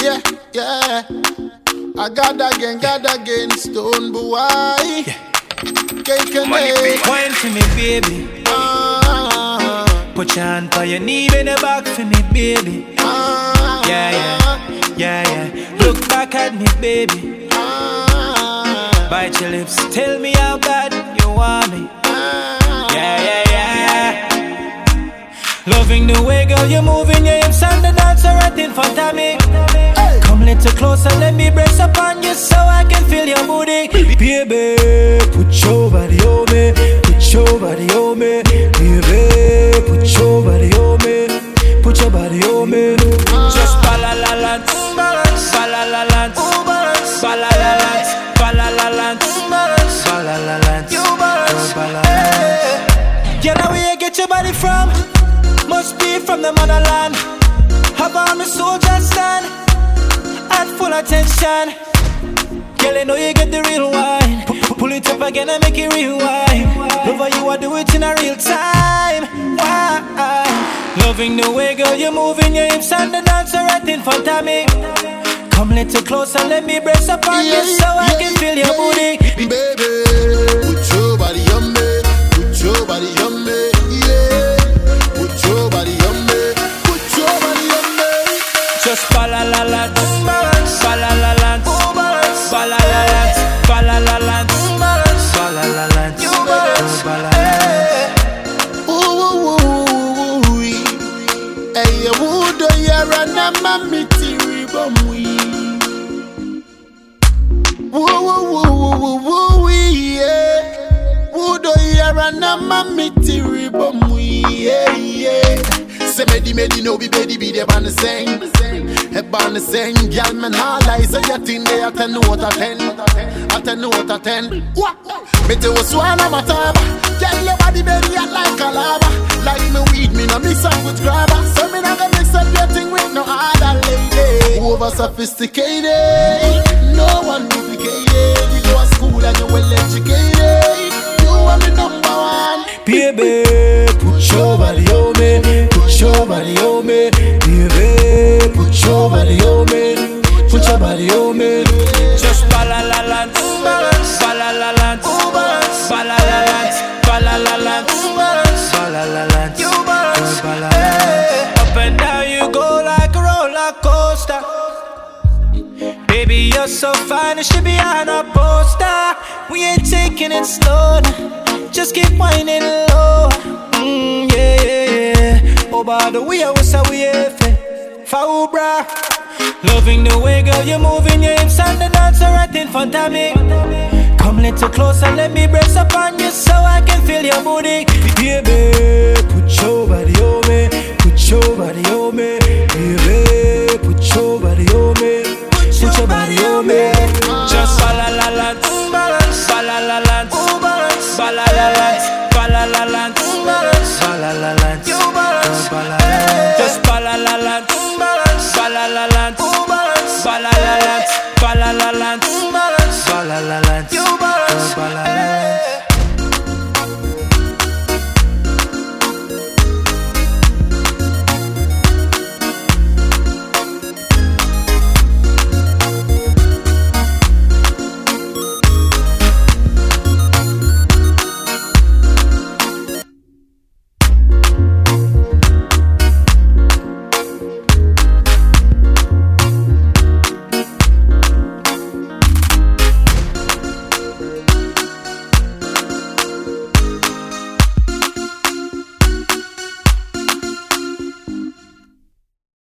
Yeah, yeah. I got again, stone boy. Cake and egg. Wine for me, baby. Put your hand for your knee in the back for me, baby. Yeah. Look back at me, baby. Bite your lips, tell me how bad you want me. Yeah. Loving the way, girl, you're moving your hips and the dance right in front of me. Come a little closer, let me brace up on you so I can feel your booty. Baby, put your body on me, put your body on me. Baby, put your body on me, put your body on me. Just balalalance, balalalance, balalalance, balalalance, balalalance. Yeah, now where you get your body from? Must be from the motherland. Have on the soldier stand at full attention. Girl, I know you get the real wine. Pull it up again and make it rewind. Lover, you are do it in a real time. Why? Loving the way, girl, you're moving your hips and the dancer right in front of me. Come a little closer, let me brace up on you so I can feel your booty. Baby, put your body on me, put your body on me. Put your body on me, put your body on me. Just balalalance, balalalance, balalalance, balalalance, balalalance, balalalance. Ooh, hey, would you run a mammy tiribomwi? Ooh, yeah. Would you run a mammy tiribomwi? Yeah. Say medi no be bedi be the band sing. A band sing, girl me nah lie. So you think they at 10 out of 10, at 10 out of 10. What? Me tell you swan on my tab. Girl your body bedi hot like a lava. Like me weed, me no mix up with grabber. So me nah gonna mix up your thing with no other lady. Over sophisticated, no one duplicated. You go to school and you well educated. You are the number one. Baby, put your body on me, put your body on me. Baby, put your body on me, put your body on me. Just balalalance, balalalance, balalalance, balalalance, balalalance, balalalance. Up and down you go like a roller coaster. Baby, you're so fine, it should be on a poster. We ain't taking it slow, just keep whining low. Yeah. Oh, by the way, I was a way for bra. Loving the way, girl, you're moving your hips and the dancer right in front of me. Come a little closer, let me brace up on you so I can feel your booty. Baby, put your body on me, put your body on me. Baby, put your body on me, put your body on me. Just balalalance, balalalance, balalalance, balalalance, balalalance, balalalance. Just balalalance, balalalance, balalalance, balalalance, balalalance, balalalance.